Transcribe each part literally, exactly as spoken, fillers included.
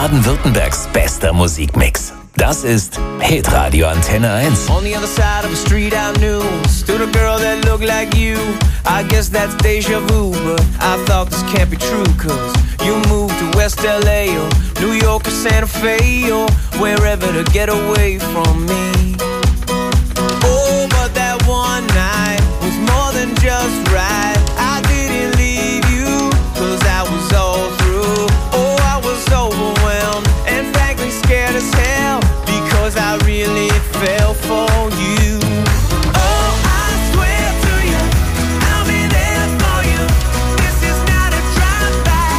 Baden-Württembergs bester Musikmix. Das ist Hitradio Antenne eins. On the other side of the street I knew stood a girl that looked like you. I guess that's deja vu, but I thought this can't be true, cause you moved to West L A or New York or Santa Fe or wherever to get away from me. Oh, but that one night was more than just right. I didn't leave you, cause I was all through. Oh, I was overwhelmed and frankly scared as hell, because I really fell for you. Oh, I swear to you, I'll be there for you. This is not a drive-by.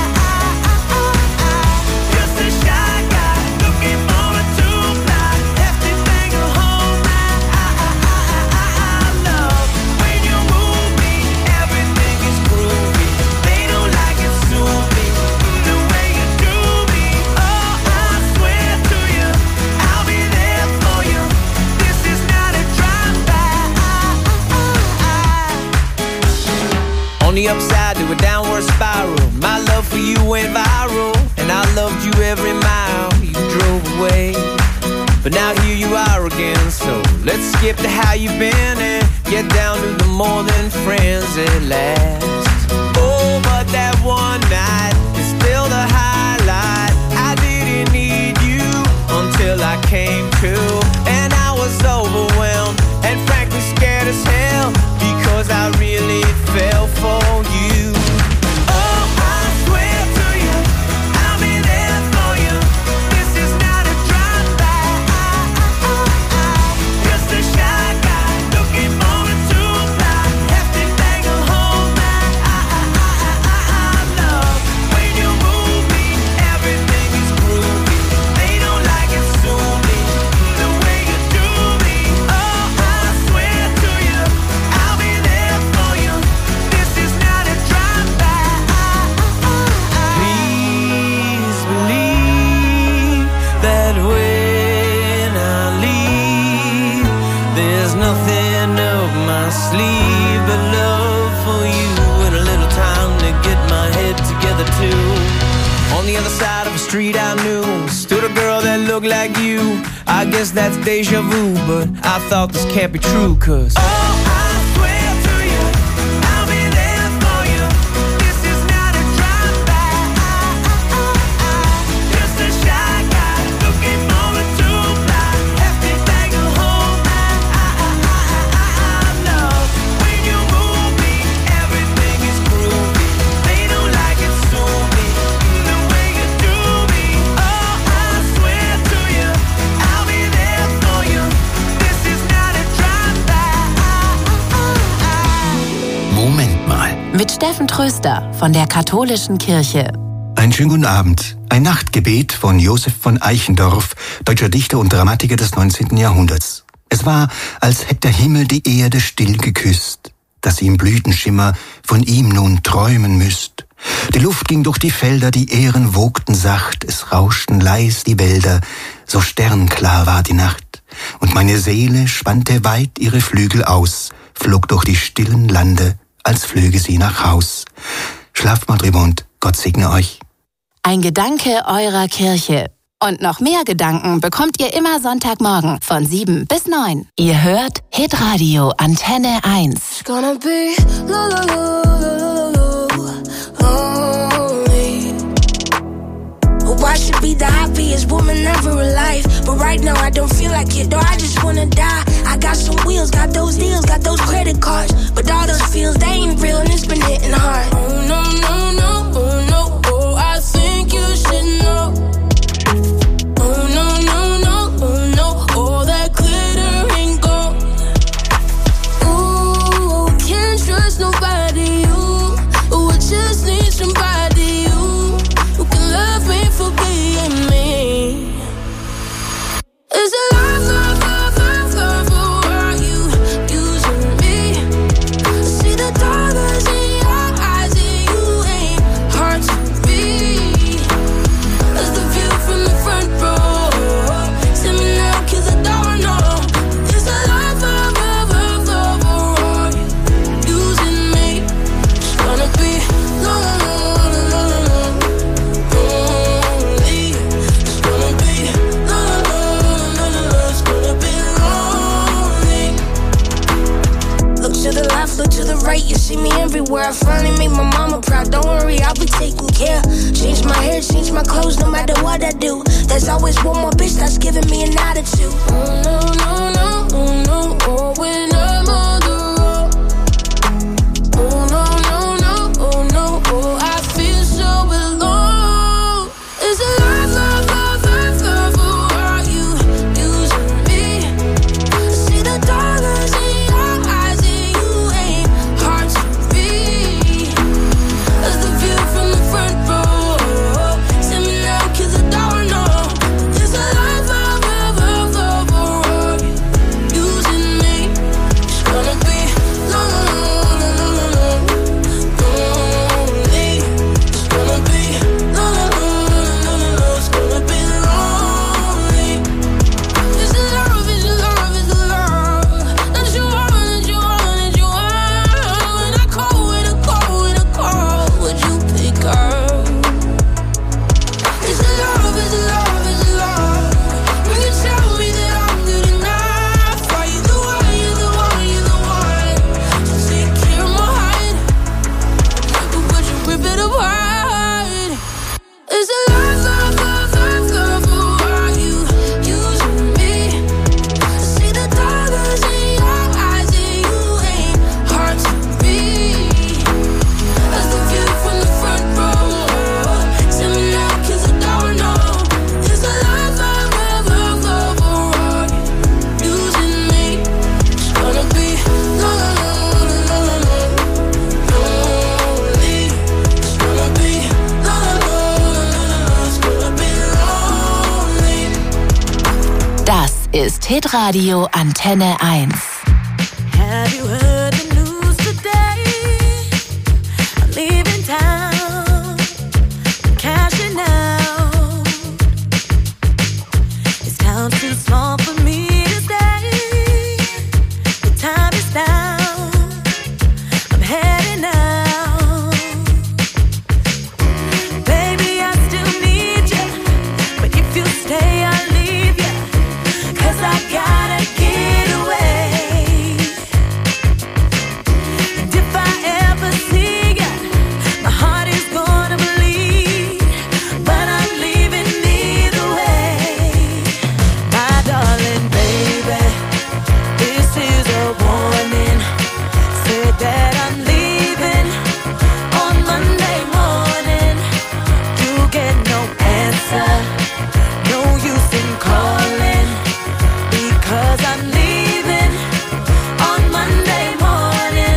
Just a shy guy looking for a two-fly. Hefty thing at home. I love when you move me. Everything is groovy. They don't like it, sue me. The way you do me. Oh, I swear to you, I'll be there for you. This is not a drive-by. On the upside to a downward spiral, my love for you went viral, and I loved you every mile you drove away. But now here you are again, so let's skip to how you've been and get down to the more than friends at last. Oh, but that one night is still the highlight. I didn't need you until I came to, and I was overwhelmed and frankly scared as hell, because I really fell for you. Oh, I swear to you, I'll be there for you. This is not a drive-by. Just a shy guy looking for a two-fly. Hefty thing at home. I love when you move me. Everything is groovy. They don't like it, sue me. The way you do me. Oh, I swear to you, I'll be there for you. This is not a drive-by. Please believe that when I leave, there's nothing up my sleeve but love for you and a little time to get my head together too. On the other side of the street I knew stood a girl that looked like you. I guess that's deja vu, but I thought this can't be true, cause oh, I swear to you, I'll be there for you. This is not a drive-by. Just a shy guy looking for a two-fly. Hefty thing at home. I love when you move me. Everything is groovy. They don't like it, sue me. The way you do me. Oh, I swear to you, I'll be there for you. This is not a drive-by. Moment mal. Mit Steffen Tröster von der Katholischen Kirche. Einen schönen guten Abend. Ein Nachtgebet von Josef von Eichendorff, deutscher Dichter und Dramatiker des neunzehnten Jahrhunderts. Es war, als hätte der Himmel die Erde still geküsst, dass sie im Blütenschimmer von ihm nun träumen müsst. Die Luft ging durch die Felder, die Ähren wogten sacht, es rauschten leis die Wälder, so sternklar war die Nacht. Und meine Seele spannte weit ihre Flügel aus, flog durch die stillen Lande, als flöge sie nach Haus. Schlaft mal drüber und Gott segne euch. Ein Gedanke eurer Kirche. Und noch mehr Gedanken bekommt ihr immer Sonntagmorgen von sieben bis neun. Ihr hört Hitradio Antenne eins. It's gonna be low, low, low, low, low, lonely. Oh, I should be the happiest woman ever alive, but right now I don't feel like it. No, I just wanna die. I got some wheels, got those deals, got those credit cards, but all those feels, they ain't real and it's been hitting hard. Oh no, no, no, oh no, oh I think you should know. Oh no, no, no, oh no, all that glitter ain't gold. Ooh, can't trust nobody, you. Oh, I just need somebody, you, who can love me for being me. Is it love, love, love, love, love, or are you using me? I see the dollars in your eyes. left, look to the right, you see me everywhere. I finally made my mama proud, don't worry, I'll be taking care. Change my hair, change my clothes, no matter what I do. There's always one more bitch that's giving me an attitude. Oh no, no, no, oh no, oh when I'm on the road. Oh no, no, no, oh no, oh I feel so alone. Is it love, love, love, love, love, or are you using me? I see the dollars in your eyes and you ain't hard to beat. That's the view from the front row. Send me now, cause I don't know. Is it love, love, love, love, love, or are you using me? It's gonna be long, long, long, long, long, lonely. It's gonna be long, long, long, long, long, long. It's gonna be lonely. Is it love, is it love, is it love that you want, that you want, that you want? When I call, when I call, when I call, would you pick up? Is it love, is it love, is it love when you tell me that I'm good enough? Are you the one, you the one, you the one to take care of my heart? Or would you rip it apart? Is it love, love, love, love, love, or are you using me? I see the dollars in your eyes and you ain't hard to beat. That's the view from the front row. Send me now, cause I don't know. Is it love, love, love, love, love, or are you using me? It's gonna be long, long, long, long, lonely. It's gonna be long, long, long, long, it's gonna be lonely. Das ist Hitradio Antenne eins. Have you heard the news today? I'm leaving town, I'm cashing out. This town's too small for me to stay. The time is now, I'm heading out. Baby, I still need you, but if you stay, I'll leave you. Cause I gotta get away. And if I ever see you, my heart is gonna bleed. But I'm leaving either way. My darling baby, this is a warning. Said that I'm leaving on Monday morning. You get no answer, no use in calling. Because I'm leaving on Monday morning.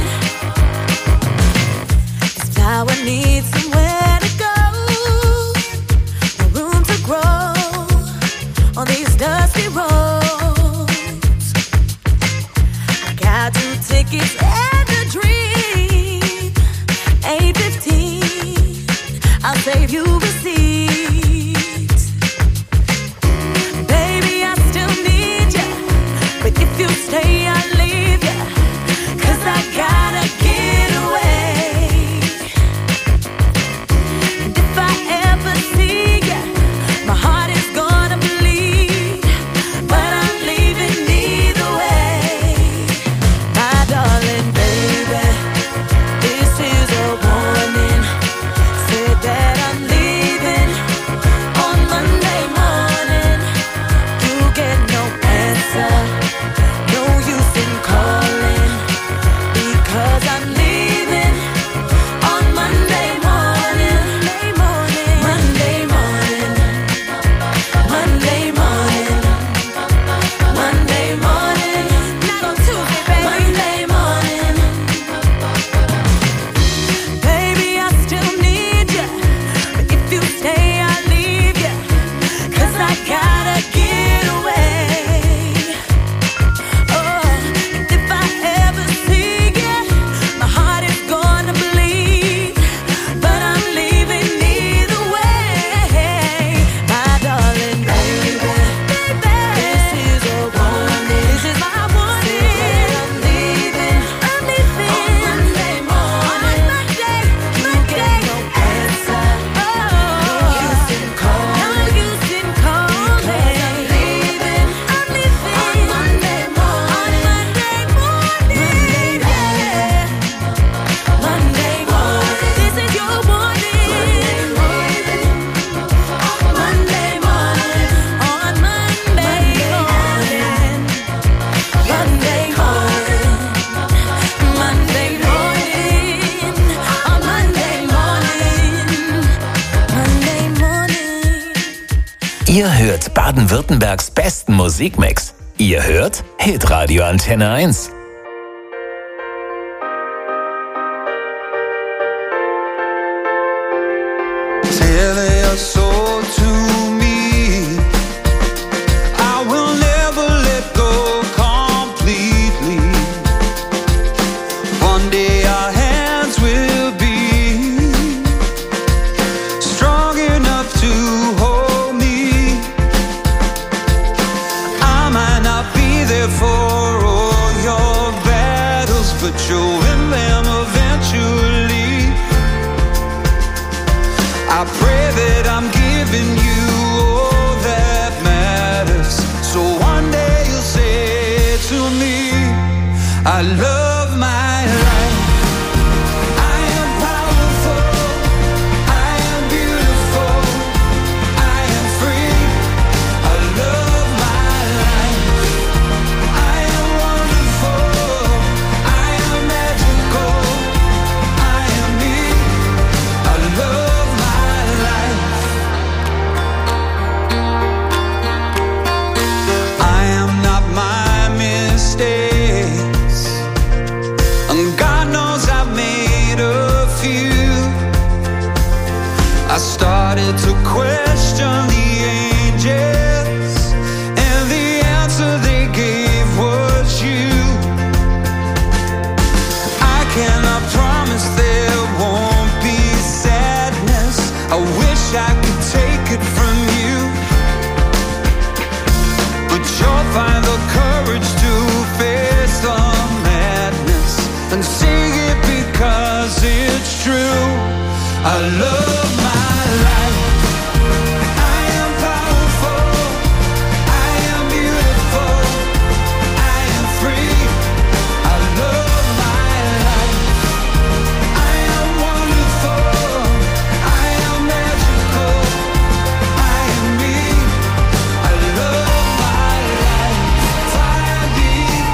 This flower needs somewhere to go, no room to grow on these dusty roads. I got two tickets and a dream. eight fifteen, I'll save you receipts. Baby, I still need you, but if you stay, I'll leave you. Cause I gotta get away. And if I ever see you, my heart is gonna bleed. But I'm leaving either way. My darling baby, this is a warning. Said that I'm leaving on Monday morning. You get no answer, no use Baden-Württembergs besten Musikmix. Ihr hört Hitradio Antenne eins. I love my life. I am powerful. I am beautiful. I am free. I love my life. I am wonderful. I am magical. I am me. I love my life. I am not my mistake. I started to question the angels, and the answer they gave was you. I cannot promise there won't be sadness. I wish I could take it from you, but you'll find the courage to face the madness and sing it because it's true. I love my life. I am powerful. I am beautiful. I am free. I love my life. I am wonderful. I am magical. I am me. I love my life. Fire deep.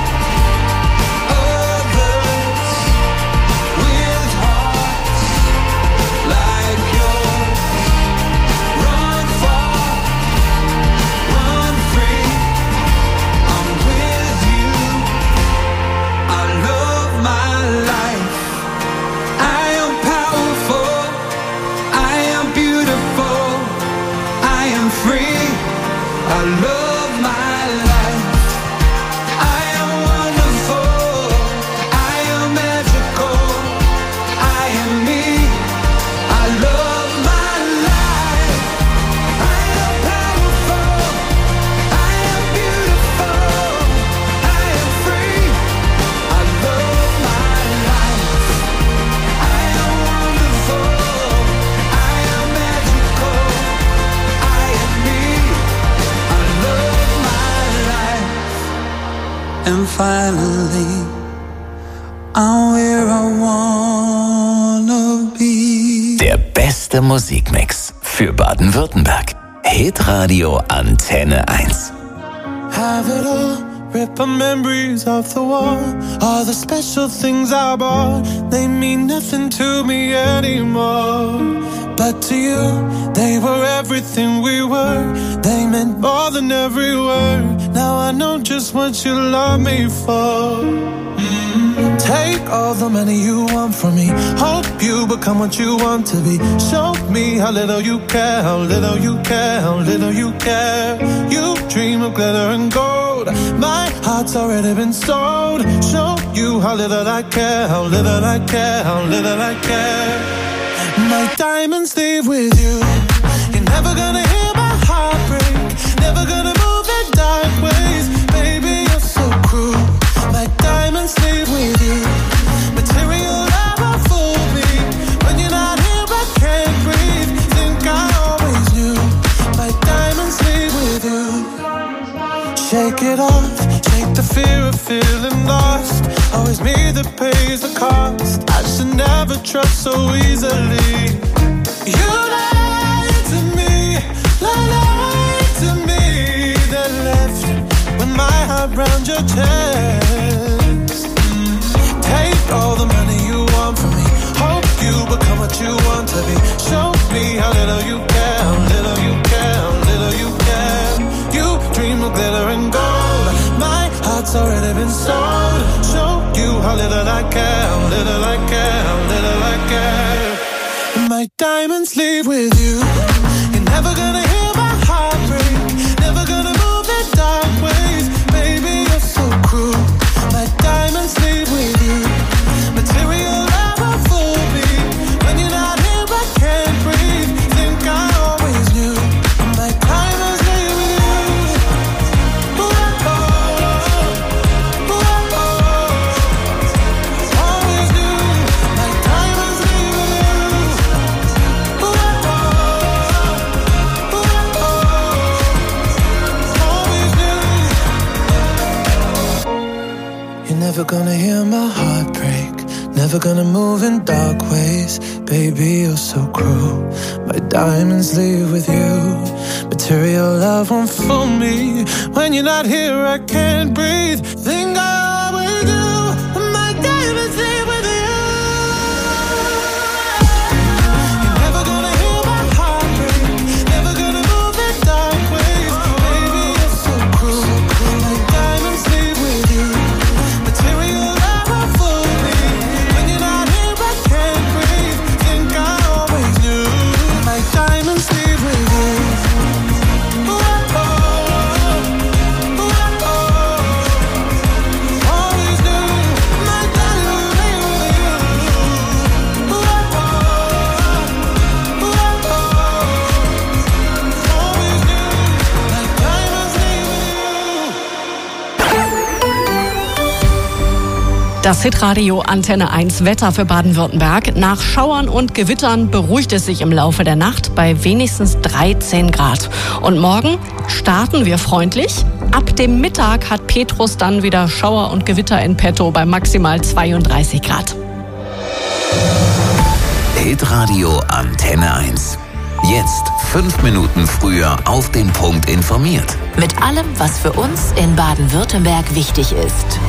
Others with hearts like yours. Run far, run free. I'm with you. I love my life. I am powerful. I am beautiful. I am free. I love my life. I am wonderful. I am magical. I am me. I love my life. I am powerful. I am beautiful. I am free. I love my life. I am wonderful. I am magical. I am me. I love my life. And finally, I'm where I wanna be. Der beste Musikmix für Baden-Württemberg. Hitradio Antenne eins. Have it all, rip my memories off the wall. All the special things I bought, they mean nothing to me anymore. But to you, they were everything we were. They meant more than every word. Now I know just what you love me for. Mm. Take all the money you want from me. Hope you become what you want to be. Show me how little you care, how little you care, how little you care. You dream of glitter and gold. My heart's already been sold. Show you how little I care, how little I care, how little I care. My diamonds leave with you. You're never gonna hear my heart break. Never gonna move in dark ways. Baby, you're so cruel. My diamonds leave with you. Material never fool me. When you're not here, I can't breathe. Think I always knew. My diamonds leave with you. Shake it off. Shake the fear of feeling lost. Always me that pays the cost. I should never trust so easily. You lied to me, lied to me. Then left with my heart round your chest. Take all the money you want from me. Hope you become what you want to be. Show me how little you care, how little you care, how little you care. already been sold. Show you how little I care, little I care, little I care. And my diamonds leave with you. You're never gonna hear my heart break, never gonna move in dark ways. Baby, you're so cruel. My diamonds leave with you. Material love will fool me. When you're not here, I can't breathe. Think I always knew. My diamonds leave with you. Ooh, oh, ooh, oh, always knew. My diamonds leave with you. Ooh, oh, ooh, always knew. You're never gonna hear my heart break, never gonna move in dark ways. Baby, you're so cruel. My diamonds leave with you. Material love won't fool me. When you're not here, I can't breathe. Think I always do. My diamonds leave with you. You're never gonna hear my heart break, never gonna move in dark ways. Baby, you're so cruel. My diamonds leave with you. Material love won't fool me. When you're not here, I can't breathe. Think I always knew. My diamonds leave with you. Ooh, oh, ooh, oh, always knew. My diamonds leave with you. Ooh, oh, ooh, always knew. My diamonds leave with you. Das Hitradio Antenne eins Wetter für Baden-Württemberg. Nach Schauern und Gewittern beruhigt es sich im Laufe der Nacht bei wenigstens dreizehn Grad. Und morgen starten wir freundlich. Ab dem Mittag hat Petrus dann wieder Schauer und Gewitter in petto bei maximal zweiunddreißig Grad. Hitradio Antenne eins. Jetzt fünf Minuten früher auf den Punkt informiert. Mit allem, was für uns in Baden-Württemberg wichtig ist.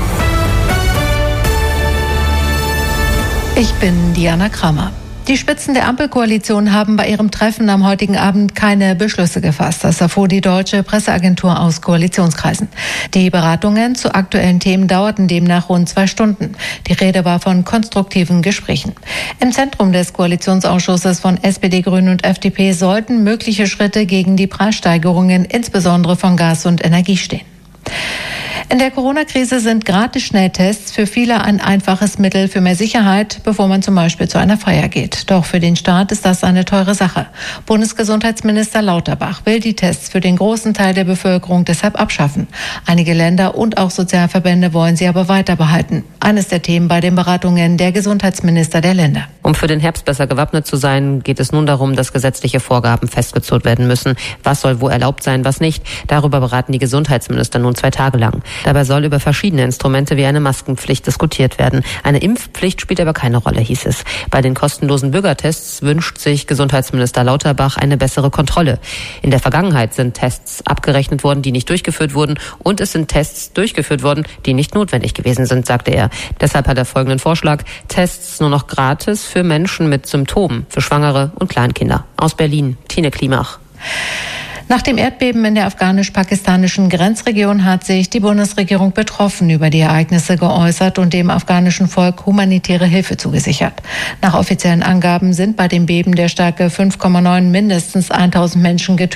Ich bin Diana Kramer. Die Spitzen der Ampelkoalition haben bei ihrem Treffen am heutigen Abend keine Beschlüsse gefasst. Das erfuhr die deutsche Presseagentur aus Koalitionskreisen. Die Beratungen zu aktuellen Themen dauerten demnach rund zwei Stunden. Die Rede war von konstruktiven Gesprächen. Im Zentrum des Koalitionsausschusses von S P D, Grünen und F D P sollten mögliche Schritte gegen die Preissteigerungen, insbesondere von Gas und Energie, stehen. In der Corona-Krise sind Gratis-Schnelltests für viele ein einfaches Mittel für mehr Sicherheit, bevor man zum Beispiel zu einer Feier geht. Doch für den Staat ist das eine teure Sache. Bundesgesundheitsminister Lauterbach will die Tests für den großen Teil der Bevölkerung deshalb abschaffen. Einige Länder und auch Sozialverbände wollen sie aber weiter behalten. Eines der Themen bei den Beratungen der Gesundheitsminister der Länder. Um für den Herbst besser gewappnet zu sein, geht es nun darum, dass gesetzliche Vorgaben festgezurrt werden müssen. Was soll wo erlaubt sein, was nicht? Darüber beraten die Gesundheitsminister nun zwei Tage lang. Dabei soll über verschiedene Instrumente wie eine Maskenpflicht diskutiert werden. Eine Impfpflicht spielt aber keine Rolle, hieß es. Bei den kostenlosen Bürgertests wünscht sich Gesundheitsminister Lauterbach eine bessere Kontrolle. In der Vergangenheit sind Tests abgerechnet worden, die nicht durchgeführt wurden, und es sind Tests durchgeführt worden, die nicht notwendig gewesen sind, sagte er. Deshalb hat er folgenden Vorschlag: Tests nur noch gratis für Menschen mit Symptomen, für Schwangere und Kleinkinder. Aus Berlin, Tine Klimach. Nach dem Erdbeben in der afghanisch-pakistanischen Grenzregion hat sich die Bundesregierung betroffen über die Ereignisse geäußert und dem afghanischen Volk humanitäre Hilfe zugesichert. Nach offiziellen Angaben sind bei dem Beben der Stärke fünf Komma neun mindestens tausend Menschen getötet.